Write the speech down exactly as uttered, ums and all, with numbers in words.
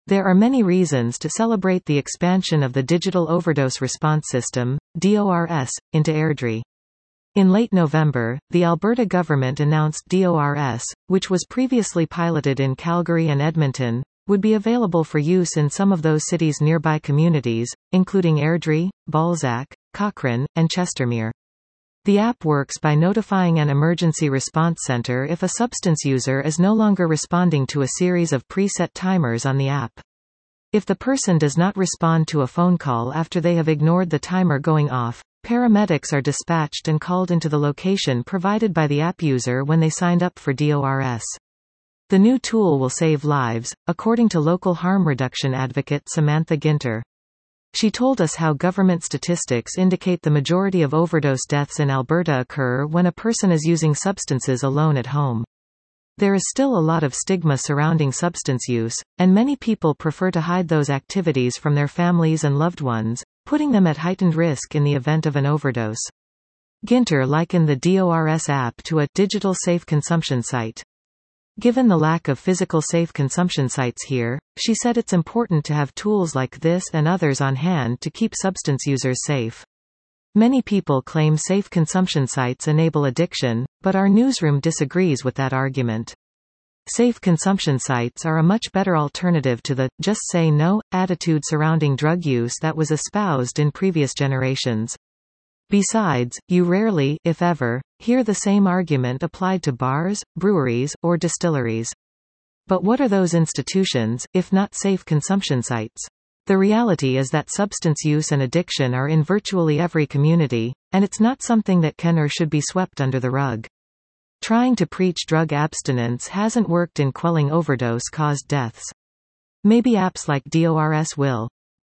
There are many reasons to celebrate the expansion of the Digital Overdose Response System, D O R S, into Airdrie. In late November, the Alberta government announced D O R S, which was previously piloted in Calgary and Edmonton, would be available for use in some of those cities' nearby communities, including Airdrie, Balzac, Cochrane, and Chestermere. The app works by notifying an emergency response center if a substance user is no longer responding to a series of preset timers on the app. If the person does not respond to a phone call after they have ignored the timer going off, paramedics are dispatched and called into the location provided by the app user when they signed up for D O R S. The new tool will save lives, according to local harm reduction advocate Samantha Ginter. She told us how government statistics indicate the majority of overdose deaths in Alberta occur when a person is using substances alone at home. There is still a lot of stigma surrounding substance use, and many people prefer to hide those activities from their families and loved ones, putting them at heightened risk in the event of an overdose. Ginter likened the D O R S app to a digital safe consumption site. Given the lack of physical safe consumption sites here, she said it's important to have tools like this and others on hand to keep substance users safe. Many people claim safe consumption sites enable addiction, but our newsroom disagrees with that argument. Safe consumption sites are a much better alternative to the just say no attitude surrounding drug use that was espoused in previous generations. Besides, you rarely, if ever, hear the same argument applied to bars, breweries, or distilleries. But what are those institutions, if not safe consumption sites? The reality is that substance use and addiction are in virtually every community, and it's not something that can or should be swept under the rug. Trying to preach drug abstinence hasn't worked in quelling overdose-caused deaths. Maybe apps like D O R S will.